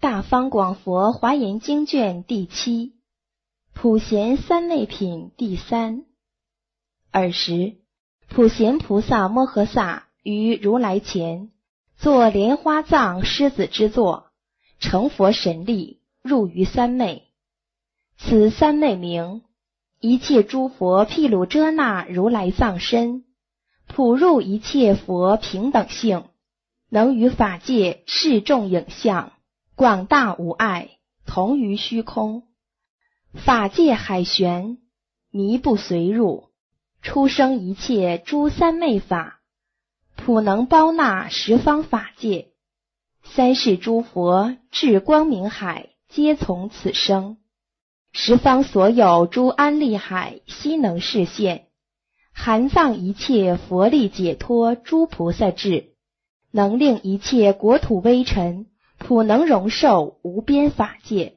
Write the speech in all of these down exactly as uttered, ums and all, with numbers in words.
大方广佛华严经卷第七，普贤三昧品第三。尔时，普贤菩萨摩诃萨于如来前，作莲花藏狮子之座，成佛神力，入于三昧。此三昧名：一切诸佛毗卢遮那如来藏身，普入一切佛平等性，能于法界示众影像，广大无碍，同于虚空。法界海玄，迷不随入，出生一切诸三昧法，普能包纳十方法界。三世诸佛智光明海，皆从此生。十方所有诸安利海，悉能示现，含藏一切佛力解脱诸菩萨智，能令一切国土微尘普能容受无边法界，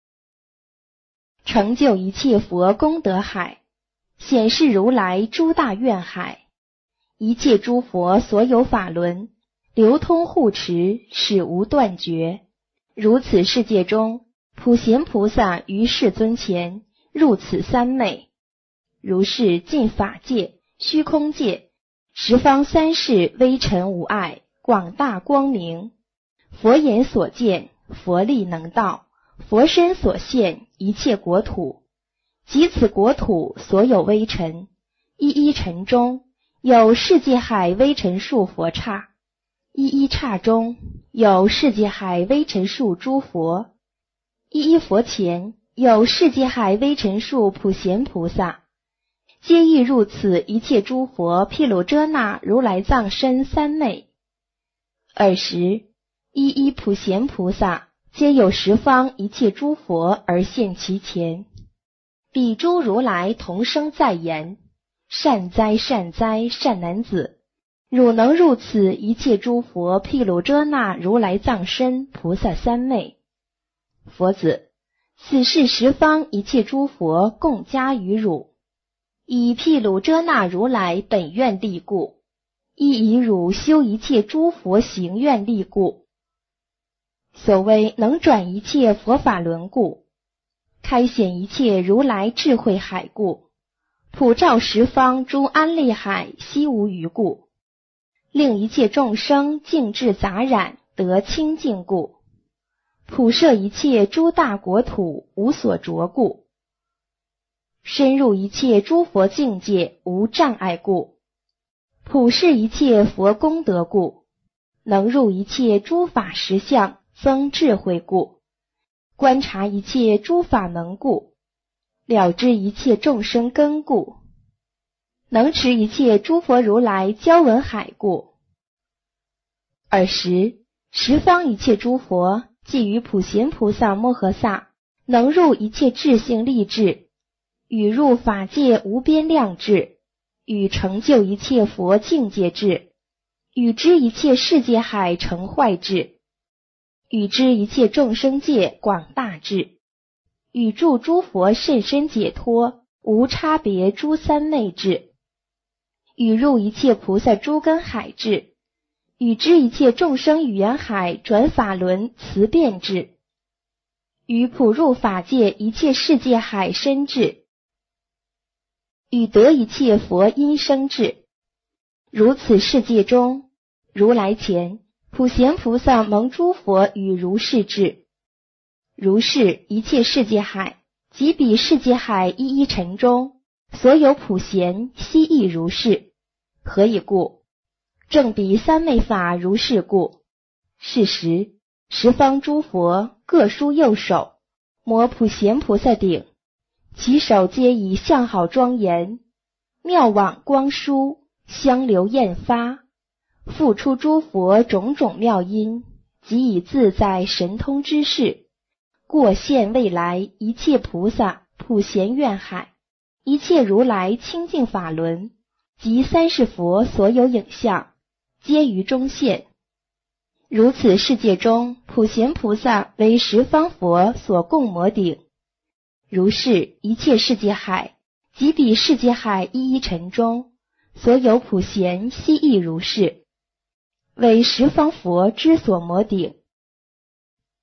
成就一切佛功德海，显示如来诸大愿海。一切诸佛所有法轮，流通护持，始无断绝。如此世界中，普贤菩萨于世尊前，入此三昧。如是尽法界、虚空界，十方三世微尘无碍，广大光明。佛眼所见，佛力能到，佛身所现，一切国土。即此国土所有微尘，一一尘中有世界海微尘数佛刹，一一刹中有世界海微尘数诸佛，一一佛前有世界海微尘数普贤菩萨，皆亦入此一切诸佛毗卢遮那如来藏身三昧。尔时，一一普贤菩萨皆有十方一切诸佛而现其前，彼诸如来同声赞言：善哉善哉善男子，汝能入此一切诸佛毗卢遮那如来藏身菩萨三昧。佛子，此是十方一切诸佛共加于汝，以毗卢遮那如来本愿力故，亦以汝修一切诸佛行愿力故。所谓能转一切佛法轮故，开显一切如来智慧海故，普照十方诸安利海，悉无余故，令一切众生净至杂染，得清净故，普摄一切诸大国土，无所着故，深入一切诸佛境界，无障碍故，普示一切佛功德故，能入一切诸法实相，增智慧故，观察一切诸法门故，了知一切众生根故，能持一切诸佛如来交闻海故。尔时，十方一切诸佛即于普贤菩萨摩诃萨，能入一切智性力智，与入法界无边量智，与成就一切佛境界智，与知一切世界海成坏智，与知一切众生界广大智，与助诸佛甚深解脱无差别诸三昧智，与入一切菩萨诸根海智，与知一切众生语言海转法轮慈辩智，与普入法界一切世界海深智，与得一切佛音声智。如此世界中，如来前普贤菩萨蒙诸佛与如是智。如是一切世界海，即彼世界海一一尘中，所有普贤悉亦如是。何以故？正彼三昧法如是故。是时，十方诸佛各殊右手，摩普贤菩萨顶，其手皆以相好庄严，妙网光殊，香流焰发，复出诸佛种种妙音，即以自在神通之事，过现未来一切菩萨普贤愿海，一切如来清净法轮，及三世佛所有影像，皆于中现。如此世界中，普贤菩萨为十方佛所共摩顶。如是一切世界海，即彼世界海一一尘中，所有普贤悉亦如是，为十方佛之所摩顶。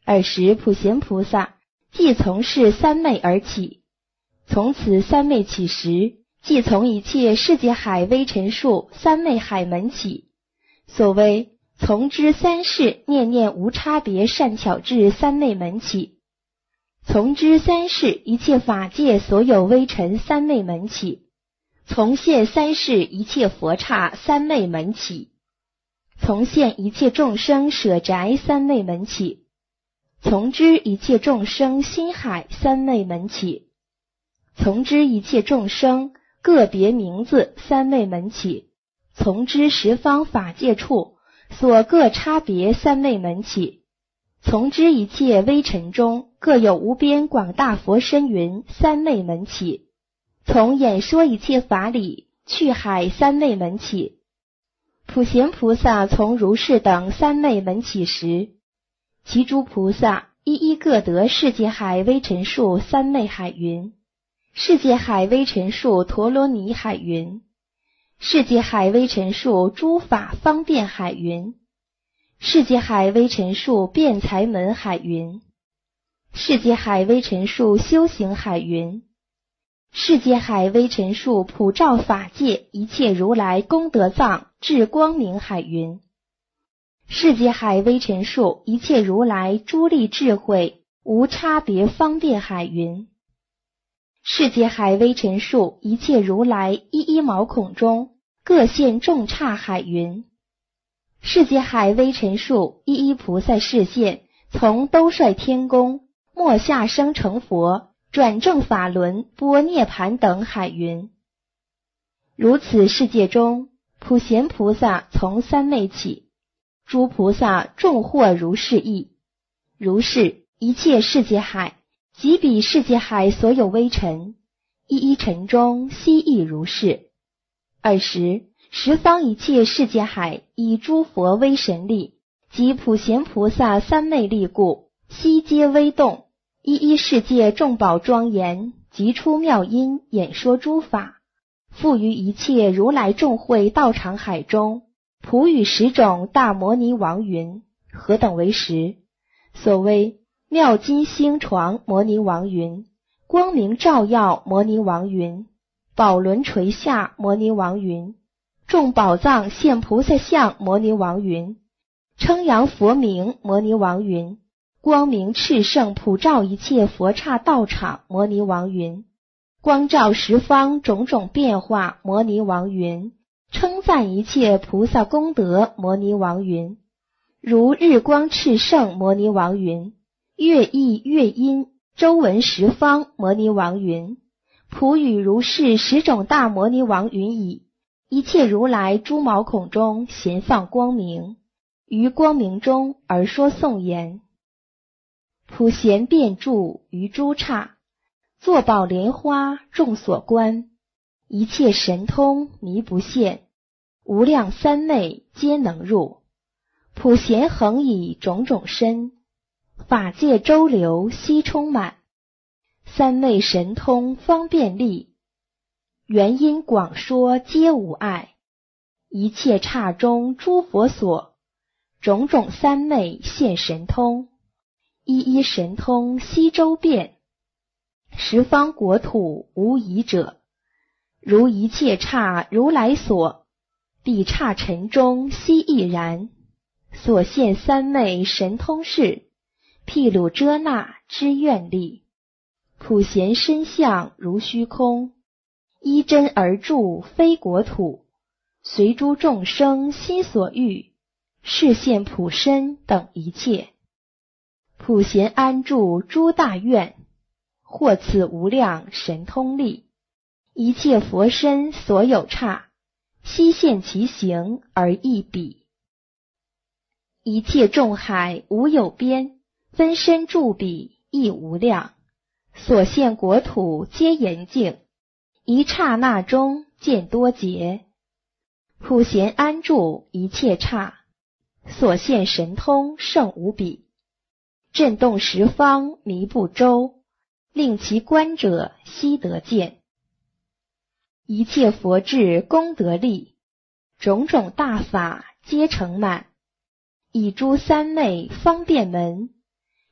尔时普贤菩萨即从是三昧而起，从此三昧起时，即从一切世界海微尘数三昧海门起。所谓从之三世念念无差别善巧智三昧门起，从之三世一切法界所有微尘三昧门起，从现三世一切佛刹三昧门起，从现一切众生舍宅三昧门起，从之一切众生心海三昧门起，从之一切众生个别名字三昧门起，从之十方法界处所各差别三昧门起，从之一切微尘中各有无边广大佛身云三昧门起，从演说一切法理去海三昧门起。普贤菩萨从如是等三昧门起时，其诸菩萨一一各得世界海微尘数三昧海云，世界海微尘数陀罗尼海云，世界海微尘数诸法方便海云，世界海微尘数辩才门海云，世界海微尘数修行海云，世界海微尘数普照法界一切如来功德藏智光明海云，世界海微尘数一切如来诸力智慧无差别方便海云，世界海微尘数一切如来一一毛孔中各现众刹海云，世界海微尘数一一菩萨示现从兜率天宫末下生成佛转正法轮般涅盘等海云。如此世界中，普贤菩萨从三昧起，诸菩萨众获如是意。如是一切世界海即彼世界海所有微尘，一一尘中悉亦如是。尔时十方一切世界海以诸佛威神力及普贤菩萨三昧力故，悉皆微动，一一世界众宝庄严，即出妙音演说诸法，复于一切如来众会道场海中，普语十种大摩尼王云。何等为十？所谓妙金星床摩尼王云，光明照耀摩尼王云，宝轮垂下摩尼王云，众宝藏现菩萨相摩尼王云，称扬佛名摩尼王云，光明炽盛普照一切佛刹道场摩尼王云，光照十方种种变化摩尼王云，称赞一切菩萨功德摩尼王云，如日光炽盛摩尼王云，乐意乐音周闻十方摩尼王云，普语如是十种大摩尼王云已，一切如来诸毛孔中咸放光明，于光明中而说颂言。普贤遍住于诸刹，坐宝莲花众所观，一切神通弥不现，无量三昧皆能入。普贤恒以种种身，法界周流悉充满，三昧神通方便力，原因广说皆无碍，一切刹中诸佛所，种种三昧现神通，一一神通悉周遍，十方国土无疑者，如一切刹如来所，彼刹尘中悉亦然，所现三昧神通事，毗卢遮那之愿力，普贤身相如虚空，依真而住非国土，随诸众生心所欲，示现普身等一切。普贤安住诸大愿，获此无量神通力，一切佛身所有刹，悉现其形而异彼。一切众海无有边，分身住彼亦无量，所现国土皆严净，一刹那中见多劫。普贤安住一切刹，所现神通胜无比，震动十方弥不周，令其观者悉得见。一切佛智功德力，种种大法皆成满，以诸三昧方便门，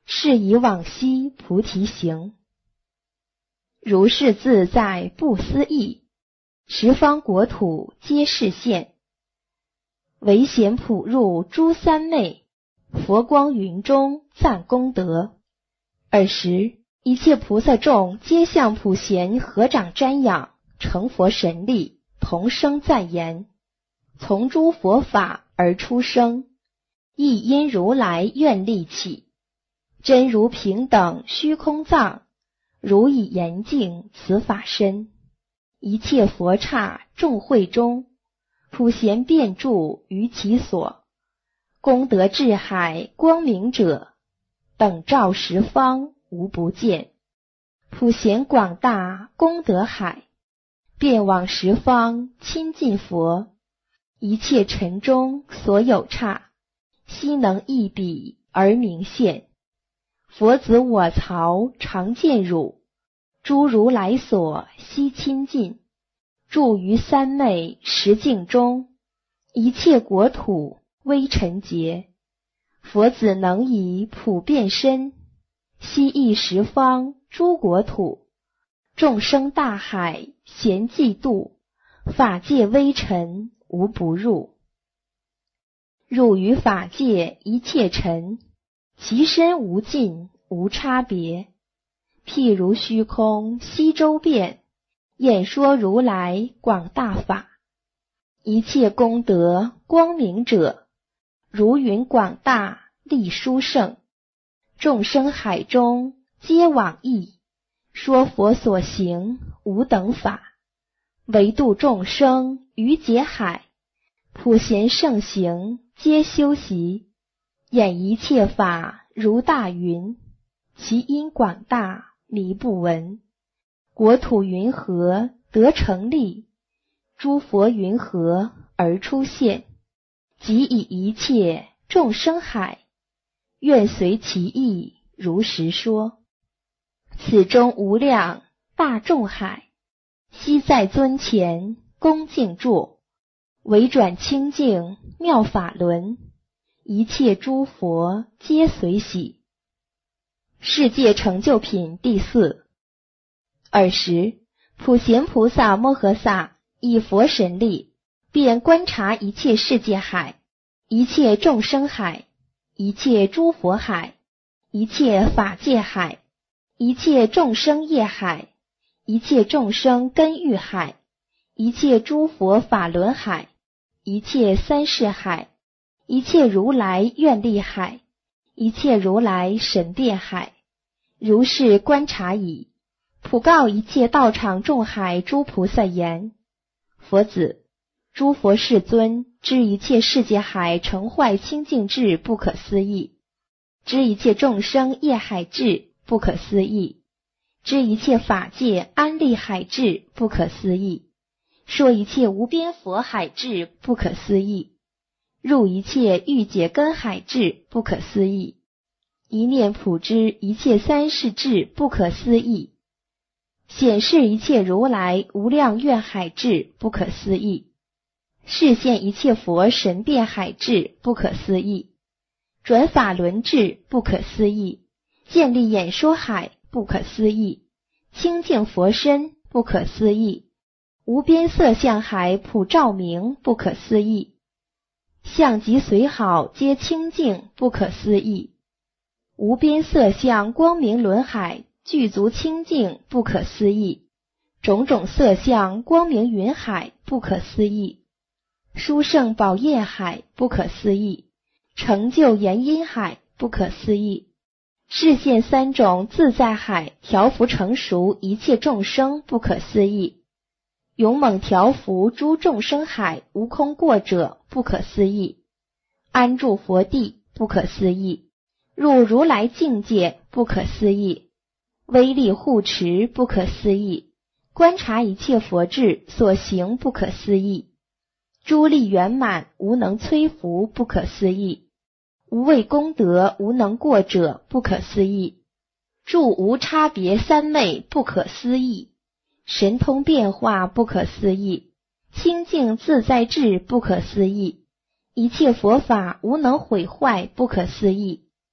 是以往昔菩提行。如是自在不思议，十方国土皆是现。唯贤普入诸三昧，佛光云中赞功德。尔时一切菩萨众皆向普贤合掌瞻仰，成佛神力，同声赞言：从诸佛法而出生，亦因如来愿力起。真如平等虚空藏，如以严净此法身。一切佛刹众会中，普贤遍住于其所。功德智海光明者，等照十方无不见。普贤广大功德海，遍往十方亲近佛。一切尘中所有刹，悉能一笔而明现。佛子我曹常见汝，诸如来所悉亲近。住于三昧十境中，一切国土微尘劫。佛子能以普遍身，悉益十方诸国土。众生大海咸济度，法界微尘无不入。入于法界一切尘，其身无尽无差别。譬如虚空悉周遍，演说如来广大法。一切功德光明者，如云广大力殊胜。众生海中皆往诣，说佛所行无等法。唯度众生于劫海，普贤圣行皆修习。演一切法如大云，其因广大弥不闻。国土云何得成立？诸佛云何而出现？即以一切众生海，愿随其意如实说。此中无量大众海，悉在尊前恭敬住，唯转清净妙法轮。一切诸佛皆随喜。世界成就品第四。尔时普贤菩萨摩诃萨以佛神力，便观察一切世界海，一切众生海，一切诸佛海，一切法界海，一切众生业海，一切众生根欲海，一切诸佛法轮海，一切三世海，一切如来愿力海，一切如来神变海。如是观察已，普告一切道场众海诸菩萨言：佛子，诸佛世尊知一切世界海成坏清净智不可思议，知一切众生业海智不可思议，知一切法界安立海智不可思议，说一切无边佛海智不可思议，入一切欲解根海智不可思议，一念普知一切三世智不可思议，显示一切如来无量愿海智不可思议，示现一切佛神变海智不可思议，转法轮智不可思议，建立演说海不可思议，清净佛身不可思议，无边色相海普照明不可思议，相及随好皆清净不可思议，无边色相光明轮海具足清净不可思议，种种色相光明云海不可思议，殊胜宝业海不可思议，成就言音海不可思议，示现三种自在海调伏成熟一切众生不可思议，勇猛调伏诸众生海无空过者不可思议，安住佛地不可思议，入如来境界不可思议，威力护持不可思议，观察一切佛智所行不可思议，诸力圆满无能摧伏不可思议，无畏功德无能过者不可思议，住无差别三昧不可思议，神通变化不可思议，清净自在智不可思议，一切佛法无能毁坏不可思议，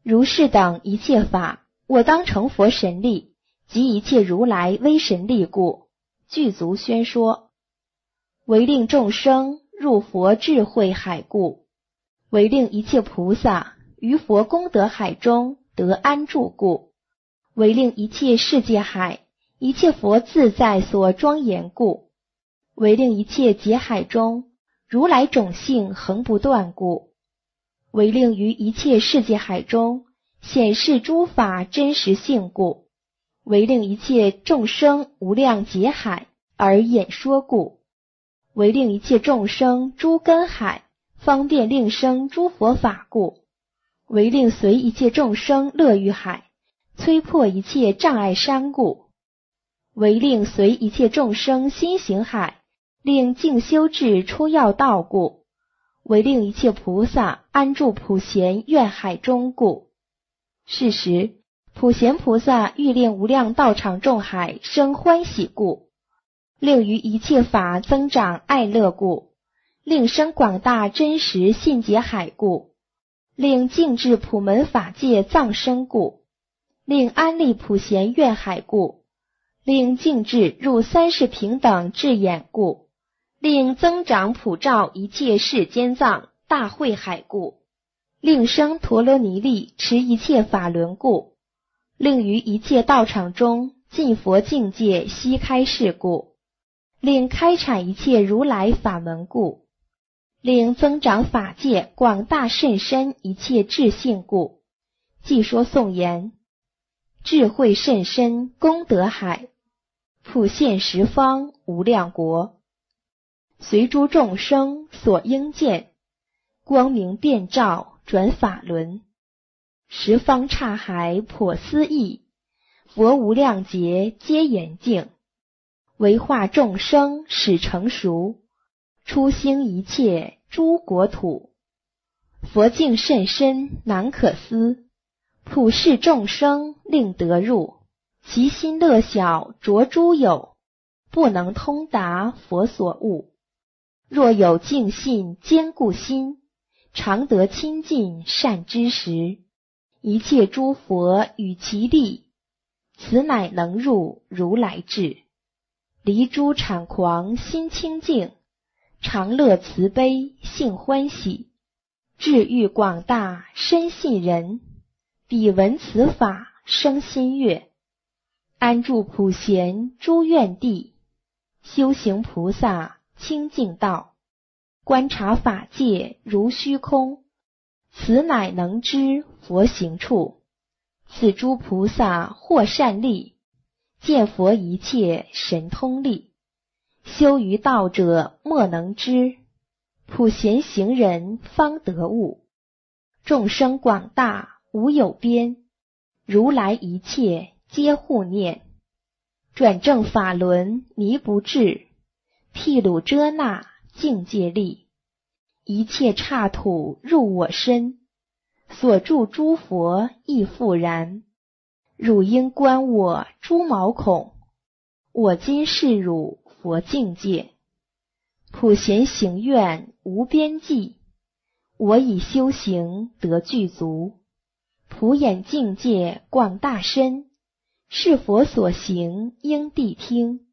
如是等一切法，我当成佛神力，及一切如来威神力故，具足宣说。为令众生入佛智慧海故，为令一切菩萨于佛功德海中得安住故，为令一切世界海一切佛自在所庄严故，为令一切劫海中如来种性恒不断故，为令于一切世界海中显示诸法真实性故，为令一切众生无量劫海而演说故，为令一切众生诸根海方便令生诸佛法故，为令随一切众生乐欲海摧破一切障碍山故，为令随一切众生心行海令净修至出要道故，为令一切菩萨安住普贤愿海中故。是时普贤菩萨欲令无量道场众海生欢喜故，令于一切法增长爱乐故，令生广大真实信解海故，令净至普门法界藏身故，令安立普贤愿海故，令净至入三世平等智眼故，令增长普照一切世间藏大慧海故，令生陀罗尼力持一切法轮故，令于一切道场中尽佛境界悉开示故，令开阐一切如来法门故，令增长法界广大甚深一切智性故，既说颂言：智慧甚深功德海，普现十方无量国，随诸众生所应见，光明遍照转法轮，十方刹海颇思议，佛无量劫皆严净，为化众生使成熟，出兴一切诸国土，佛境甚深难可思，普世众生令得入，其心乐小着诸有，不能通达佛所悟。若有净信坚固心，常得亲近善知识，一切诸佛与其力，此乃能入如来智。离诸谄狂心清净，常乐慈悲性欢喜，智欲广大深信人，彼闻此法生心悦，安住普贤诸愿地，修行菩萨清净道，观察法界如虚空，此乃能知佛行处。此诸菩萨获善利，见佛一切神通力，修于道者莫能知，普贤行人方得悟。众生广大无有边，如来一切皆护念，转正法轮迷不至，毗卢遮那境界力，一切刹土入我身，所住诸佛亦复然。汝应观我诸毛孔，我今示汝佛境界，普贤行愿无边际，我以修行得具足，普眼境界广大深，是佛所行应谛听。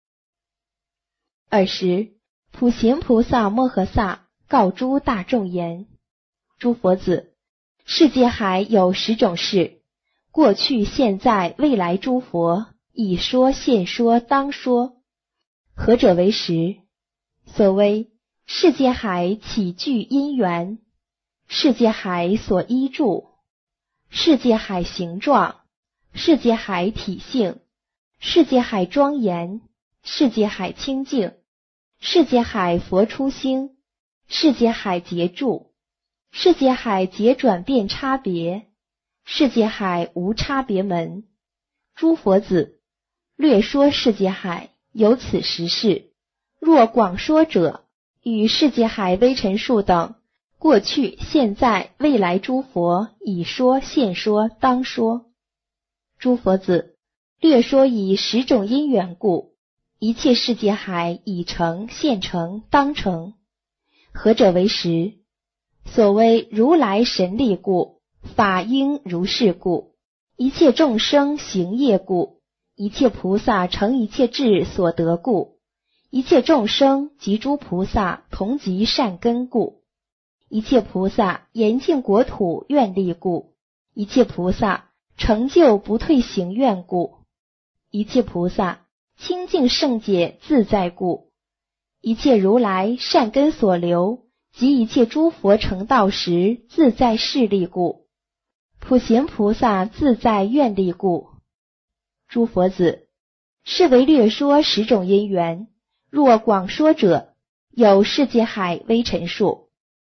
尔时普贤菩萨摩诃萨告诸大众言：诸佛子，世界海有十种事，过去现在未来诸佛已说现说当说。何者为实？所谓世界海起具因缘，世界海所依住，世界海形状，世界海体性，世界海庄严，世界海清净，世界海佛出兴，世界海结住，世界海结转变差别，世界海无差别门。诸佛子，略说世界海有此十事，若广说者，与世界海微尘数等，过去现在未来诸佛已说现说当说。诸佛子，略说以十种因缘故，一切世界海已成现成当成。何者为实？所谓如来神力故， 法应如是故，一切众生行业故，一切菩萨成一切智所得故，一切众生及诸菩萨同集善根故，一切菩萨严净国土愿力故，一切菩萨成就不退行愿故，一切菩萨清净圣解自在故，一切如来善根所留及一切诸佛成道时自在势力故，普贤菩萨自在愿力故。诸佛子，是为略说十种因缘，若广说者，有世界海微尘数。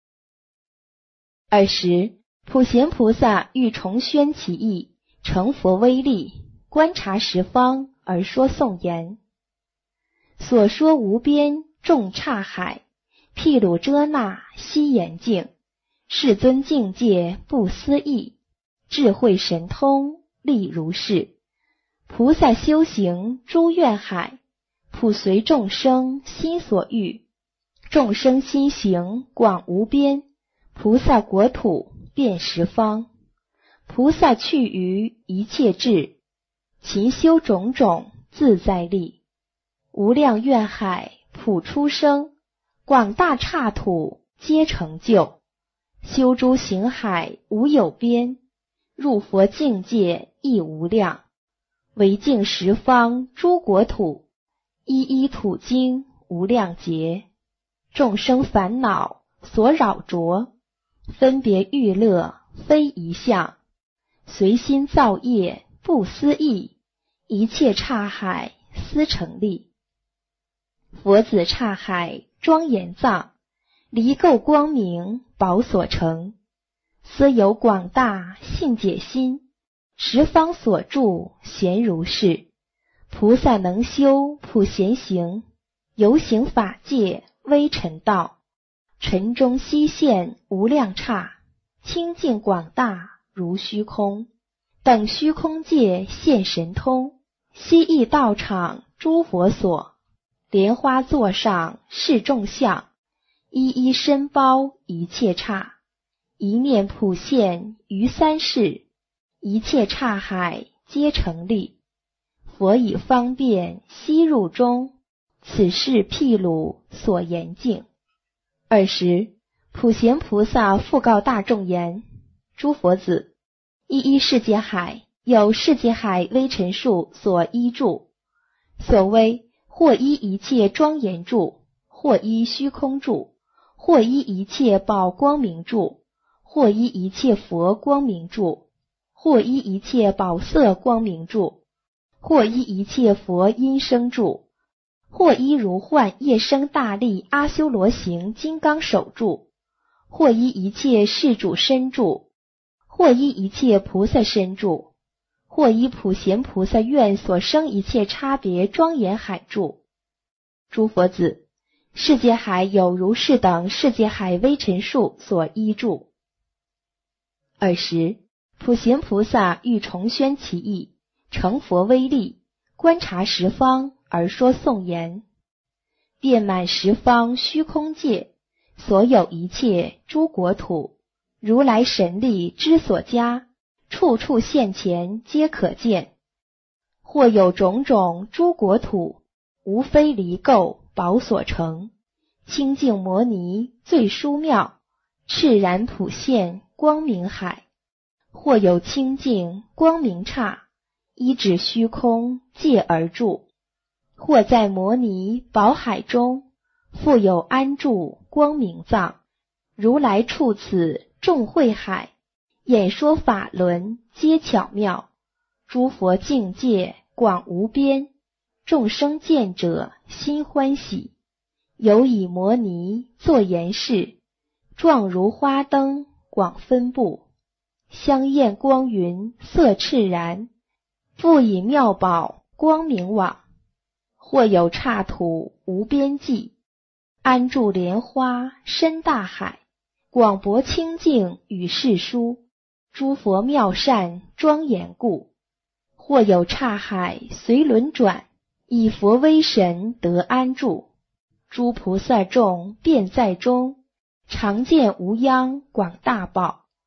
尔时，普贤菩萨欲重宣其意，成佛威力，观察十方而说颂言。所说无边众刹海，毗卢遮那悉严净，世尊境界不思议，智慧神通力如是。菩萨修行诸愿海，普随众生心所欲，众生心行广无边，菩萨国土遍十方。菩萨去于一切智，勤修种种自在力，无量愿海普出生，广大刹土皆成就，修诸行海无有边，入佛境界亦无量，为净十方诸国土，一一土经无量劫，众生烦恼所扰着，分别欲乐非一相，随心造业不思议，一切刹海思成立。佛子刹海庄严藏，离垢光明宝所成，思有广大信解心，十方所住贤如是。菩萨能修普贤行，游行法界微尘道，尘中悉现无量刹，清净广大如虚空，等虚空界现神通，悉益道场诸佛所，莲花座上是众相，一一身包一切刹，一念普现于三世，一切刹海皆成立。佛以方便悉入中，此是毗卢所严净。尔时，普贤菩萨复告大众言：诸佛子，一一世界海有世界海微尘数所依住，所谓或依一切庄严住，或依虚空住，或依一切宝光明住，或依一切佛光明住，或依一切宝色光明住，或依一切佛音声住，或依如幻夜生大力阿修罗行金刚手住，或依一切世主身住，或依一切菩萨身住，或依普贤菩萨愿所生一切差别庄严海住。诸佛子，世界海有如是等世界海微尘数所依住。尔时，普贤菩萨欲重宣其意，成佛威力，观察十方而说颂言。遍满十方虚空界，所有一切诸国土，如来神力之所加，处处现前皆可见。或有种种诸国土，无非离垢宝所成，清净摩尼最殊妙，赤然普现光明海。或有清净光明刹，依止虚空界而住。或在摩尼宝海中，复有安住光明藏，如来处此众慧海，演说法轮皆巧妙，诸佛境界广无边，众生见者心欢喜。有以摩尼作言饰，状如花灯广分布，香焰光云色赤然，复以妙宝光明网。或有刹土无边际，安住莲花深大海，广博清净与世殊，诸佛妙善庄严故。或有刹海随轮转，以佛威神得安住，诸菩萨众便在中，常见无央广大宝。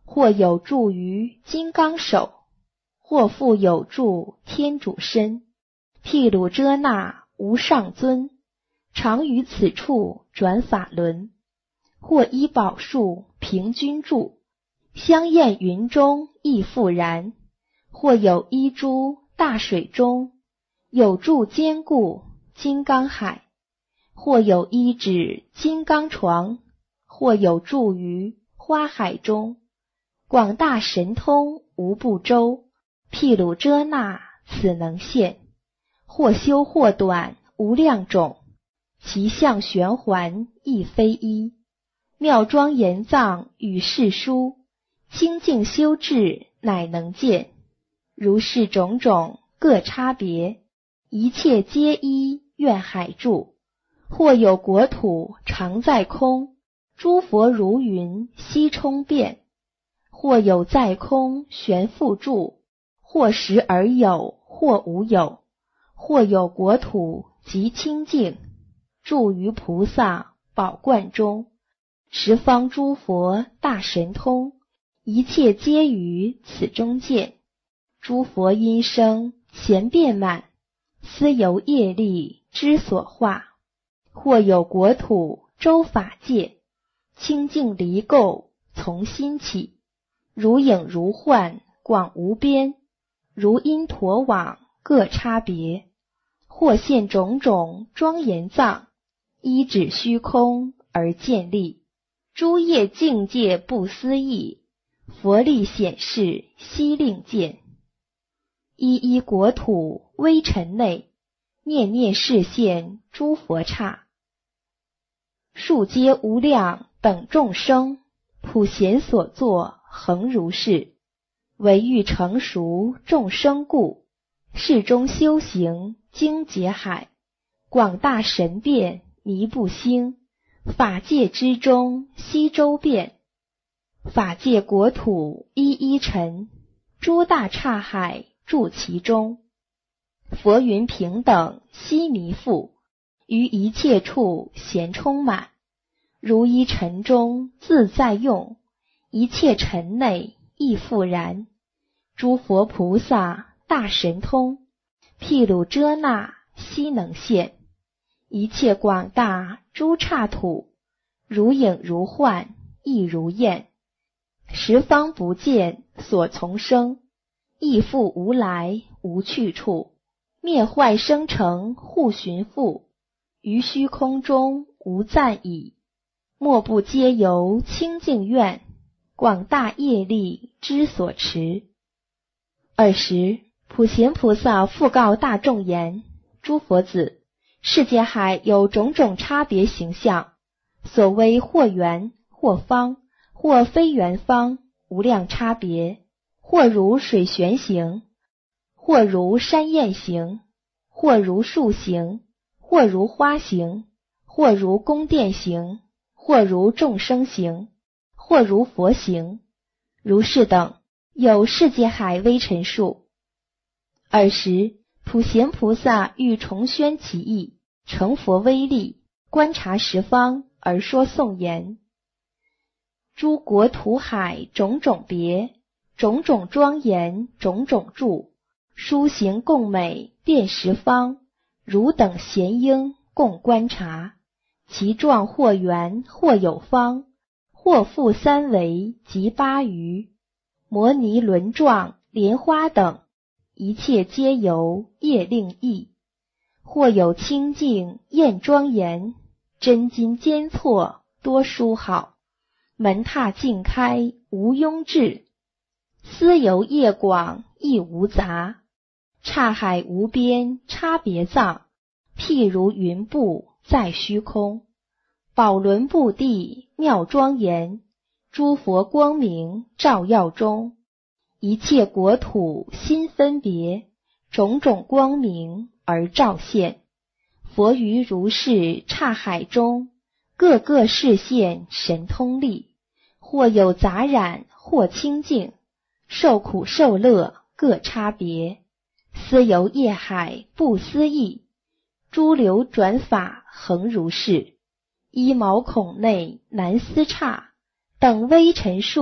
或有住于金刚手，或复有住天主身，毗卢遮那无上尊，常于此处转法轮，或依宝树平均住，香焰云中亦复然，或有依诸大水中，有住坚固金刚海，或有依止金刚床，或有住于花海中，广大神通无不周，毗卢遮那此能现，或修或短无量种，其相玄环亦非一，妙庄严藏与世殊，清净修治乃能见，如是种种各差别，一切皆依愿海住，或有国土常在空，诸佛如云悉充遍，或有在空悬复住，或实而有，或无有，或有国土极清净，住于菩萨宝冠中，十方诸佛大神通，一切皆于此中见，诸佛音声前遍满，斯由业力之所化，或有国土周法界，清净离垢从心起，如影如幻广无边，如因陀网各差别，或现种种庄严藏，依止虚空而建立，诸业境界不思议，佛力显示悉令见，一一国土微尘内，念念示现诸佛刹，数皆无量等众生，普贤所作恒如是，唯欲成熟众生故，世中修行经解海，广大神变弥不兴，法界之中悉周遍，法界国土一一尘，诸大刹海住其中，佛云平等悉弥覆，于一切处咸充满，如一尘中自在用，一切尘内亦复然，诸佛菩萨大神通，毗卢遮那悉能现，一切广大诸刹土，如影如幻亦如焰，十方不见所从生，亦复无来无去处，灭坏生成互寻复，于虚空中无暂已，莫不皆由清净愿，广大业力之所持。尔时普贤菩萨复告大众言：诸佛子，世界海有种种差别形象，所谓或圆或方或非圆方，无量差别，或如水旋形，或如山焰形，或如树形，或如花形，或如宫殿形，或如众生形，或如佛形，如是等有世界海微尘数。尔时普贤菩萨欲重宣其意，成佛威力，观察十方而说颂言：诸国土海种种别，种种庄严种种住，殊行共美遍十方，汝等贤应共观察，其状或圆或有方，或复三维及八余，摩尼轮状莲花等，一切皆由业令意，或有清净艳庄严，真金坚错多殊好，门踏尽开无庸置，斯由业广亦无杂，刹海无边差别藏，譬如云布在虚空，宝轮布地妙庄严，诸佛光明照耀中，一切国土心分别，种种光明而照现，佛于如是刹海中，各个示现神通力，或有杂染或清净，受苦受乐各差别，斯由业海不思议，诸流转法恒如是，一毛孔内难思刹，等微尘数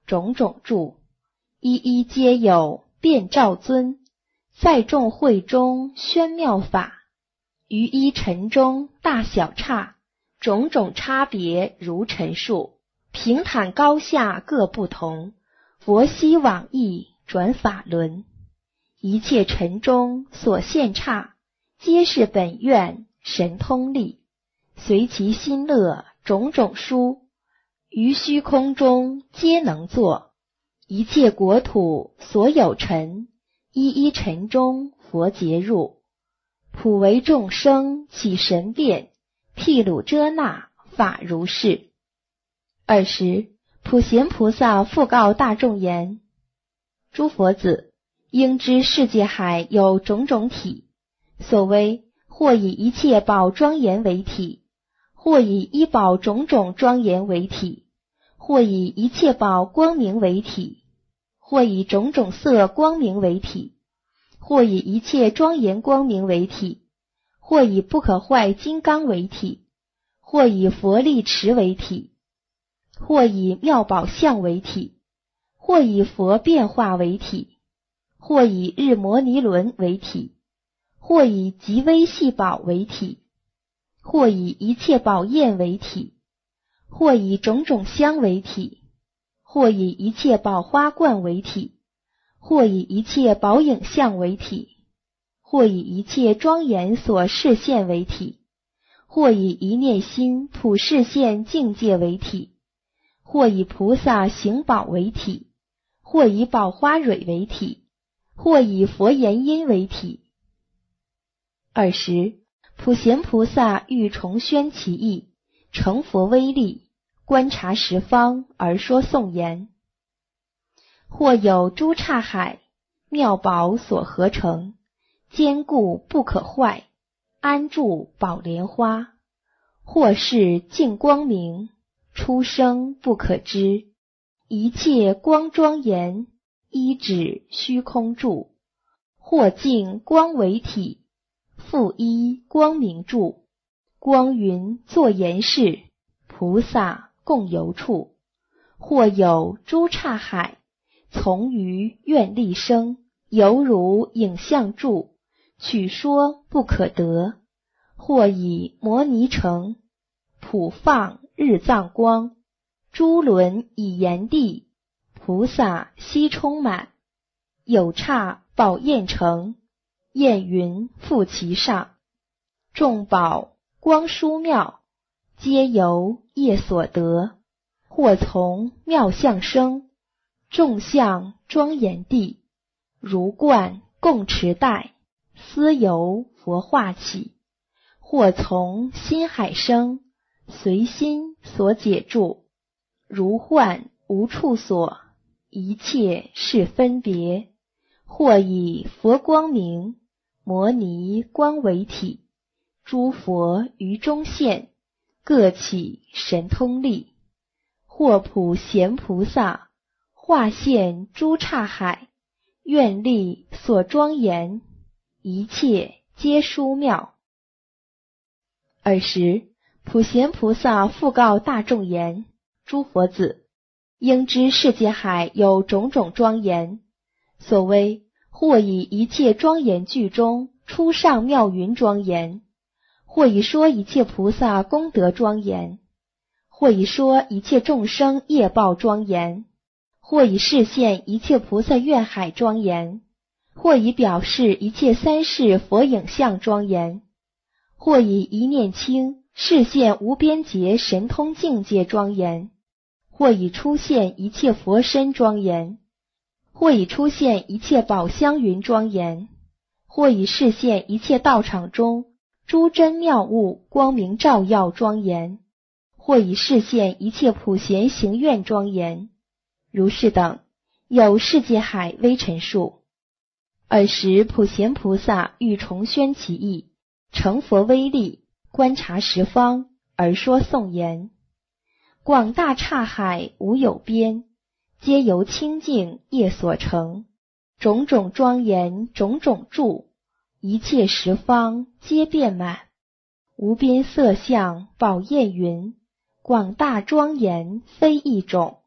种种住，一一皆有遍照尊，在众会中宣妙法，于一尘中大小差，种种差别如陈述，平坦高下各不同，佛悉往诣转法轮，一切尘中所现差，皆是本愿神通力，随其心乐种种殊，于虚空中皆能作，一切国土所有尘，一一尘中佛劫入，普为众生起神变，譬汝遮那法如是。尔时普贤菩萨复告大众言：诸佛子，应知世界海有种种体，所谓或以一切宝庄严为体，或以一宝种种庄严为体，或以一切宝光明为体，或以种种色光明为体，或以一切庄严光明为体，或以不可坏金刚为体，或以佛力持为体，或以妙宝相为体，或以佛变化为体，或以日摩尼轮为体，或以极微细宝为体，或以一切宝焰为体，或以种种香为体，或以一切宝花冠为体，或以一切宝影像为体，或以一切庄严所示现为体，或以一念心普示现境界为体，或以菩萨行宝为体，或以宝花蕊为体，或以佛言音为体。尔时普贤菩萨欲重宣其意，成佛威力，观察十方而说颂言：或有诸刹海，妙宝所合成，坚固不可坏，安住宝莲花，或是净光明，出生不可知，一切光庄严，依止虚空住，或净光为体，复依光明住，光云作言事，菩萨共游处，或有诸刹海，从于愿力生，犹如影像住，取说不可得，或以摩尼城，普放日藏光，诸轮以炎地，菩萨悉充满，有刹宝焰城，焰云覆其上，众宝光殊妙，皆由业所得，或从妙相生，众相庄严地，如冠共持带，思由佛化起，或从心海生，随心所解住，如幻无处所，一切是分别，或以佛光明，摩尼光为体，诸佛于中现，各起神通力，或普贤菩萨化现诸刹海，愿力所庄严，一切皆殊妙。尔时普贤菩萨复告大众言：诸佛子，应知世界海有种种庄严，所谓或以一切庄严具中出上妙云庄严，或以说一切菩萨功德庄严，或以说一切众生业报庄严，或以示现一切菩萨愿海庄严，或以表示一切三世佛影像庄严，或以一念轻示现无边劫神通境界庄严，或以出现一切佛身庄严，或以出现一切宝香云庄严，或以示现一切道场中诸真妙物光明照耀庄严，或以示现一切普贤行愿庄严，如是等有世界海微陈述。尔时普贤菩萨欲重宣其意，成佛威力，观察十方而说颂言：广大刹海无有边，皆由清净业所成，种种庄严种种住，一切十方皆遍满，无边色相宝焰云，广大庄严非一种，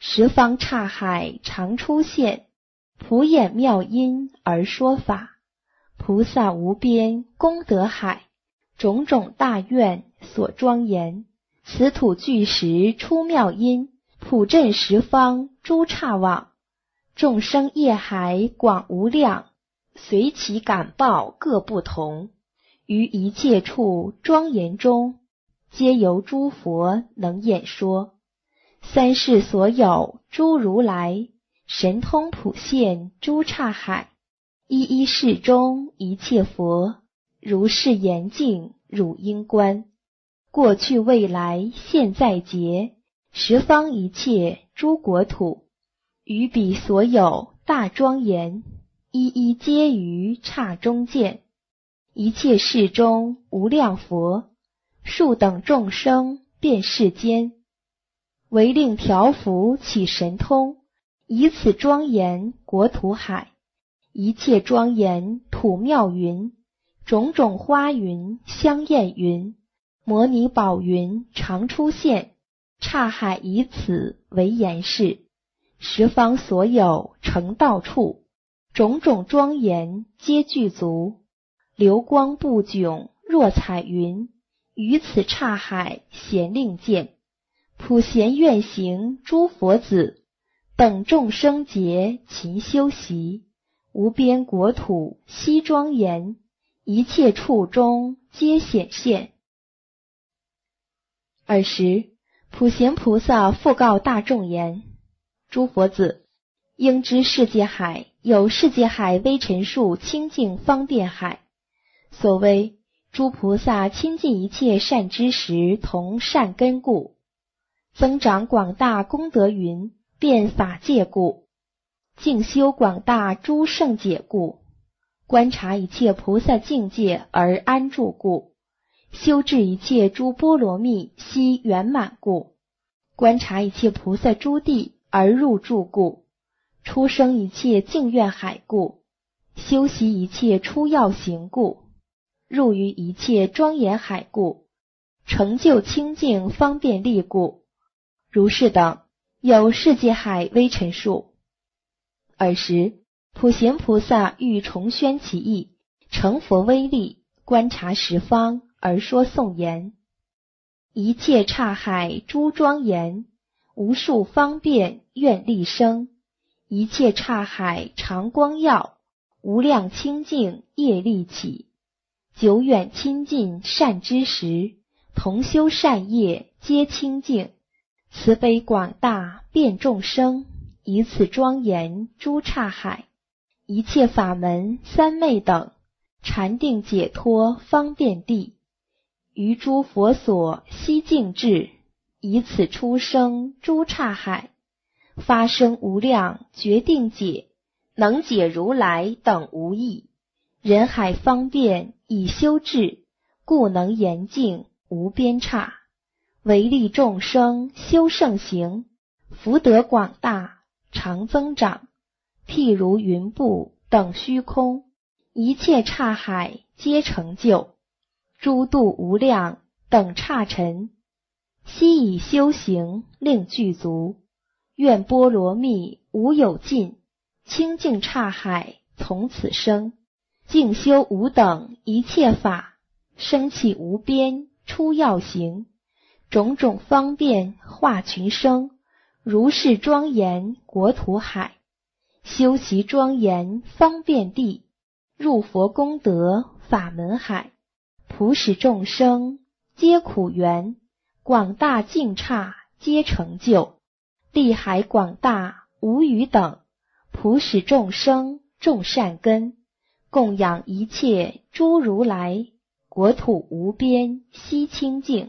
十方刹海常出现，普演妙音而说法。菩萨无边功德海，种种大愿所庄严。此土具实出妙音，普振十方诸刹网。众生业海广无量，随其感报各不同。于一切处庄严中，皆由诸佛能演说。三世所有诸如来，神通普现诸刹海。一一世中一切佛，如是严净汝应观。过去未来现在劫，十方一切诸国土，于彼所有大庄严，一一皆于刹中见。一切世中无量佛，数等众生遍世间，唯令调伏起神通，以此庄严国土海。一切庄严土妙云，种种花云香艳云，摩尼宝云常出现，刹海以此为言示。十方所有成道处，种种庄严皆具足，流光不迥若彩云，于此刹海咸令见。普贤愿行诸佛子，等众生劫勤修习。无边国土悉庄严，一切处中皆显现。尔时，普贤菩萨复告大众言：诸佛子，应知世界海有世界海微尘数清净方便海。所谓诸菩萨亲近一切善知识同善根故，增长广大功德云遍法界故，净修广大诸圣解故，观察一切菩萨境界而安住故，修治一切诸波罗蜜悉圆满故，观察一切菩萨诸地而入住故，出生一切净愿海故，修习一切出要行故，入于一切庄严海故，成就清净方便力故，如是等有世界海微尘数。尔时，普贤菩萨欲重宣其意，成佛威力，观察十方而说颂言：一切刹海诸庄严，无数方便愿力生。一切刹海常光耀，无量清净业力起。久远亲近善知识，同修善业皆清净。慈悲广大遍众生，以此庄严诸刹海。一切法门三昧等，禅定解脱方便地。于诸佛所悉净智，以此出生诸刹海。发生无量决定解，能解如来等无异。人海方便以修治，故能严净无边刹。唯利众生修圣行，福德广大常增长。譬如云布等虚空，一切刹海皆成就。诸度无量等刹尘，悉以修行令具足。愿波罗蜜无有尽，清净刹海从此生。净修无等一切法，生起无边出要行。种种方便化群生，如是庄严国土海。修习庄严方便地，入佛功德法门海。普使众生皆苦缘，广大净刹皆成就。利海广大无余等，普使众生种善根，供养一切诸如来。国土无边悉清净。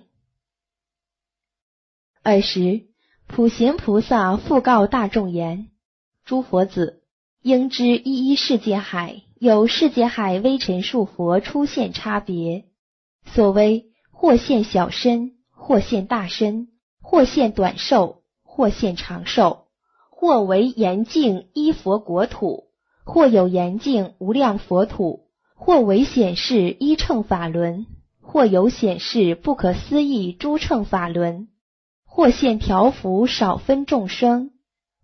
尔时，普贤菩萨复告大众言：诸佛子，应知一一世界海有世界海微尘数佛出现差别。所谓或现小身，或现大身，或现短寿，或现长寿，或为严净一佛国土，或有严净无量佛土，或为显示一乘法轮，或有显示不可思议诸乘法轮，或现调伏少分众生，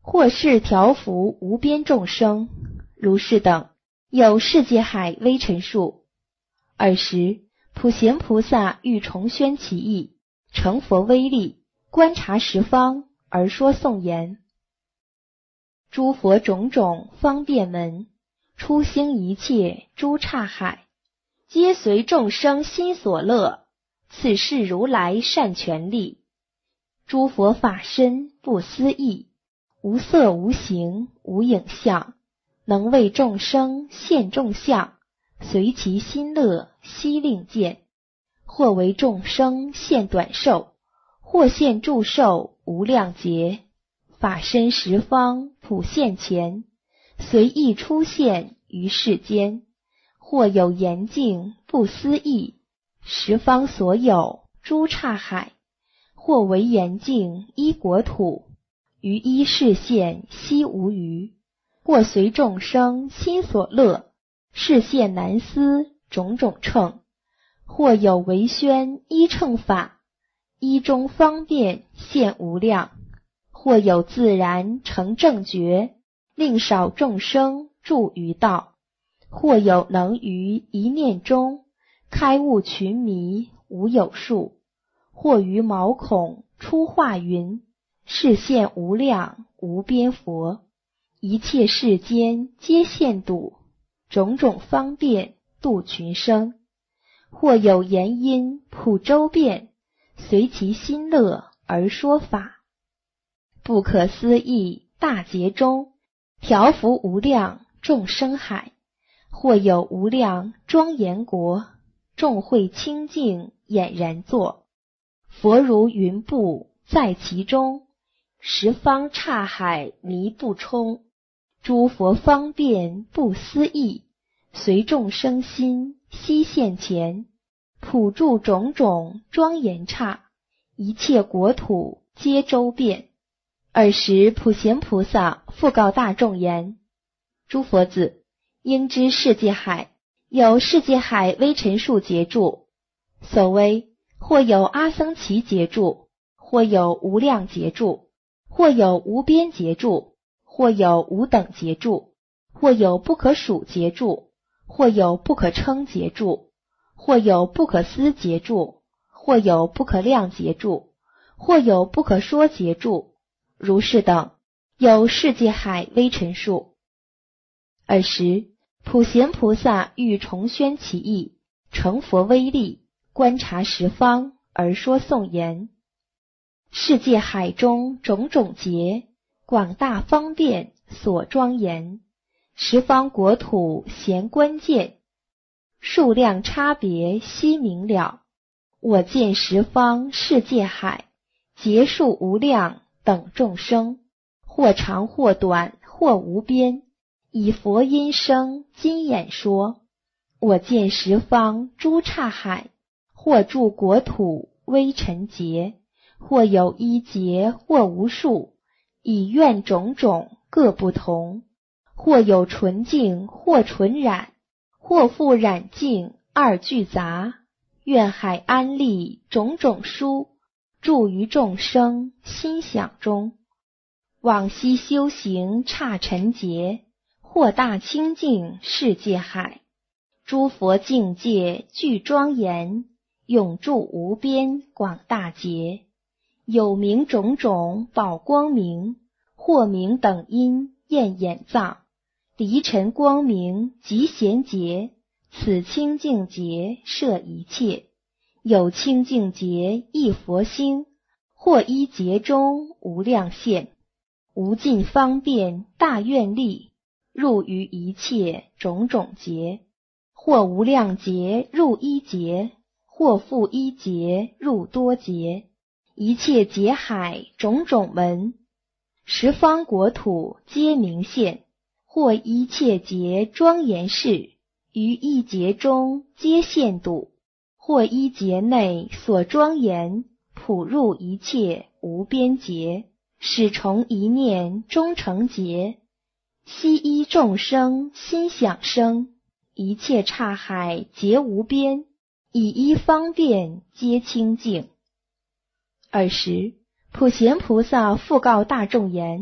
或是调伏无边众生，如是等，有世界海微尘数。尔时，普贤菩萨欲重宣其意，成佛威力，观察十方，而说颂言：诸佛种种方便门，出兴一切诸刹海，皆随众生心所乐，此是如来善权力。诸佛法身不思议，无色无形无影像，能为众生现众相，随其心乐悉令见。或为众生现短寿，或现诸寿无量劫，法身十方普现前，随意出现于世间。或有严净不思议，十方所有诸刹海，或为严净一国土，于一世现悉无余。或随众生心所乐，示现难思种种乘。或有为宣一乘法，一中方便现无量。或有自然成正觉，令少众生住于道。或有能于一念中，开悟群迷无有数。或于毛孔出化云，示现无量无边佛。一切世间皆现度，种种方便度群生。或有言音普周遍，随其心乐而说法。不可思议大劫中，调伏无量众生海。或有无量庄严国，众会清净俨然坐。佛如云布在其中，十方刹海迷不充。诸佛方便不思议，随众生心悉现前。普住种种庄严刹，一切国土皆周遍。尔时普贤菩萨复告大众言：诸佛子，应知世界海有世界海微尘数劫住，所谓或有阿僧祇劫住，或有无量劫住，或有无边劫住，或有无等劫住，或有不可数劫住，或有不可称劫住，或有不可思劫住，或有不可量劫住，或有不可说劫住，如是等，有世界海微尘数。尔时，普贤菩萨欲重宣其意，成佛威力，观察十方，而说颂言：世界海中种种劫，广大方便所庄严，十方国土咸关键，数量差别悉明了。我见十方世界海，劫数无量等众生，或长或短，或无边，以佛音声今演说。我见十方诸刹海，或住国土微尘劫，或有一劫，或无数，以愿种种各不同。或有纯净，或纯染，或复染净二俱杂。愿海安立种种殊，住于众生心想中。往昔修行刹尘劫，或大清净世界海，诸佛境界具庄严，永住无边广大劫。有名种种宝光明，或名等因焰眼藏，离尘光明极贤劫，此清净劫摄一切。有清净劫一佛星，或一劫中无量现，无尽方便大愿力，入于一切种种劫。或无量劫入一劫，或复一劫入多劫。一切劫海种种门，十方国土皆明现。或一切劫庄严事，于一劫中皆现度。或一劫内所庄严，普入一切无边劫，始从一念终成劫。悉依众生心想生，一切刹海皆无边，以一方便皆清净。尔时，普贤菩萨复告大众言：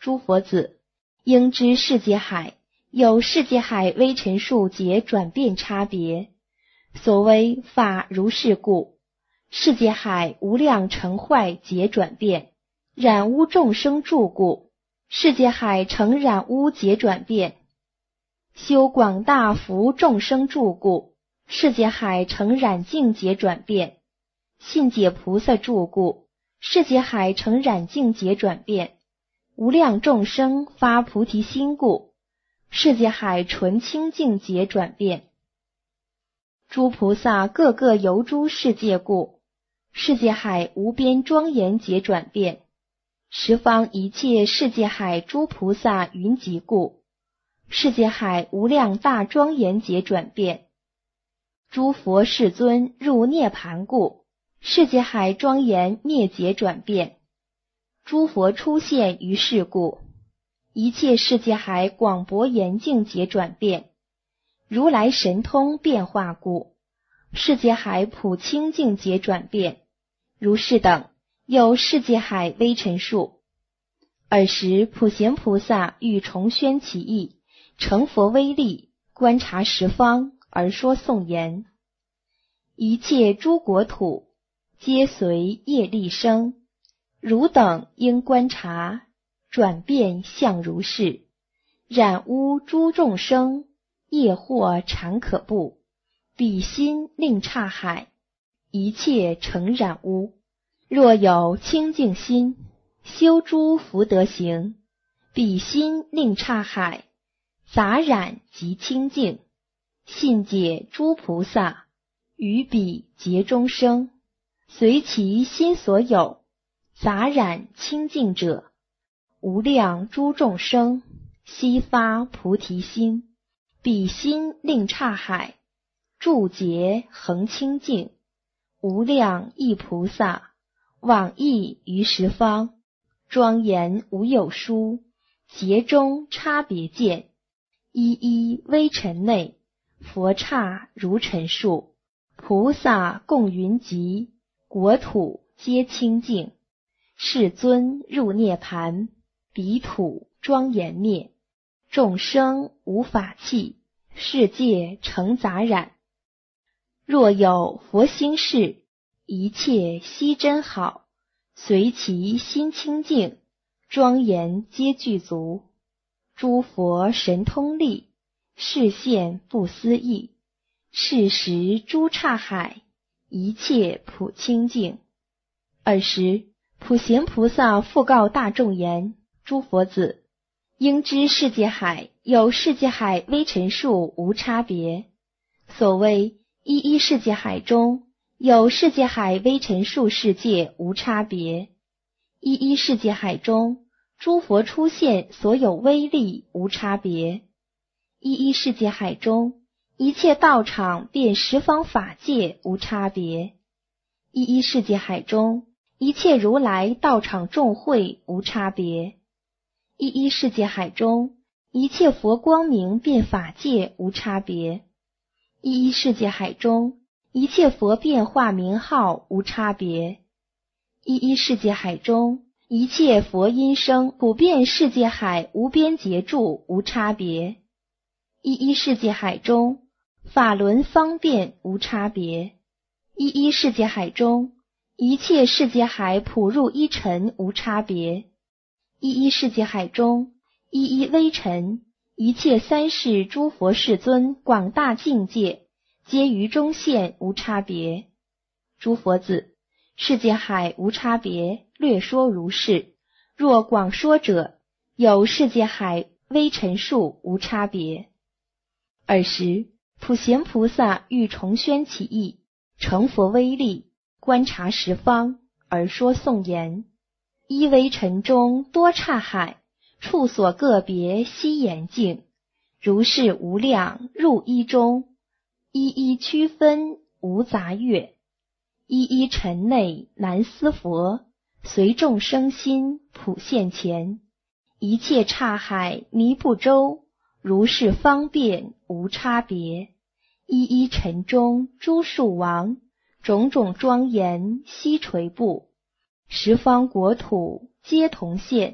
诸佛子，应知世界海有世界海微尘数劫转变差别。所谓法如是故，世界海无量成坏劫转变，染污众生住故，世界海成染污劫转变。修广大福众生住故，世界海成染净劫转变。信解菩萨住故，世界海成染净劫转变。无量众生发菩提心故，世界海纯清净劫转变。诸菩萨各个游诸世界故，世界海无边庄严劫转变。十方一切世界海诸菩萨云集故，世界海无量大庄严劫转变。诸佛世尊入涅盘故，世界海庄严灭劫转变。诸佛出现于世故，一切世界海广博严净劫转变。如来神通变化故，世界海普清净劫转变。如是等有世界海微尘数。尔时普贤菩萨欲重宣其意，成佛威力，观察十方，而说颂言：一切诸国土，皆随业力生。汝等应观察，转变相如是。染污诸众生，业惑常可怖。彼心令刹海，一切成染污。若有清净心，修诸福德行，彼心令刹海，杂染即清净。信解诸菩萨，于彼劫中生，随其心所有，杂染清净者，无量诸众生悉发菩提心，彼心令刹海，住劫恒清净。无量亿菩萨往诣于十方，庄严无有殊，劫中差别见，一一微尘内，佛刹如尘数，菩萨共云集，国土皆清净。世尊入涅盘，彼土庄严灭，众生无法器，世界成杂染。若有佛心事，一切悉真好，随其心清净，庄严皆具足。诸佛神通力，示现不思议。是时诸刹海，一切普清净。尔时普贤菩萨复告大众言：诸佛子，应知世界海有世界海微尘数无差别。所谓一一世界海中，有世界海微尘数世界无差别。一一世界海中，诸佛出现所有威力无差别。一一世界海中，一切道场遍十方法界无差别。一一世界海中，一切如来道场众会无差别。一一世界海中，一切佛光明遍法界无差别。一一世界海中，一切佛变化名号无差别。一一世界海中，一切佛音声普遍世界海无边劫住无差别。一一世界海中，法轮方便无差别。一一世界海中，一切世界海普入一尘无差别。一一世界海中，一一微尘，一切三世诸佛世尊广大境界，皆于中现无差别。诸佛子，世界海无差别，略说如是。若广说者，有世界海微尘数无差别。尔时普贤菩萨欲重宣其意，成佛威力，观察十方，而说颂言：一微尘中多刹海，处所个别悉严净。如是无量入一中，一一区分无杂越。一一尘内难思佛，随众生心普现前。一切刹海弥不周，如是方便无差别。一一尘中诸树王，种种庄严悉垂布。十方国土皆同现，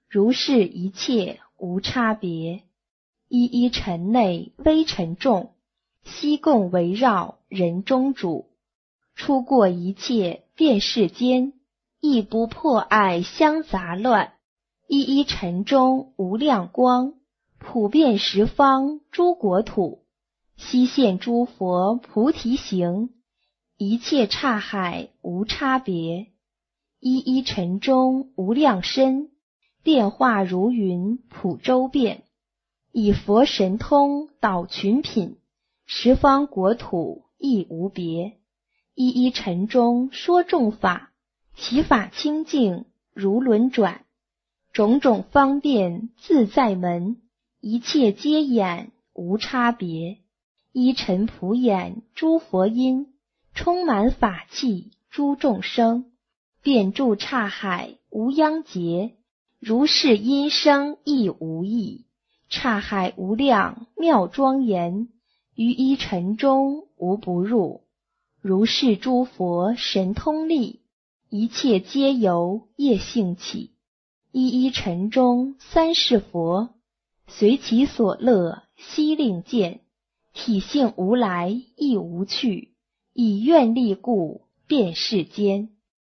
如是一切无差别。一一尘内微尘众，悉共围绕人中主。出过一切遍世间，亦不破爱相杂乱。一一尘中无量光，普遍十方诸国土。悉现诸佛菩提行，一切刹海无差别。一一尘中无量身，变化如云普周遍。以佛神通导群品，十方国土亦无别。一一尘中说众法，其法清净如轮转。种种方便自在门，一切皆眼无差别。依尘普眼诸佛音，充满法器诸众生。遍住刹海无央劫，如是音声亦无异。刹海无量妙庄严，于一尘中无不入。如是诸佛神通力，一切皆由业性起。一一尘中三世佛，随其所乐悉令见。体性无来亦无去，以愿力故遍世间。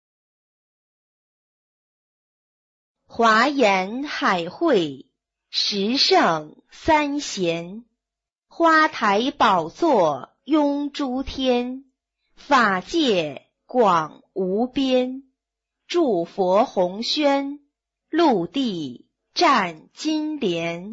华严海会，十圣三贤。花台宝座拥诸天，法界广无边。诸佛弘宣，陆地占金莲。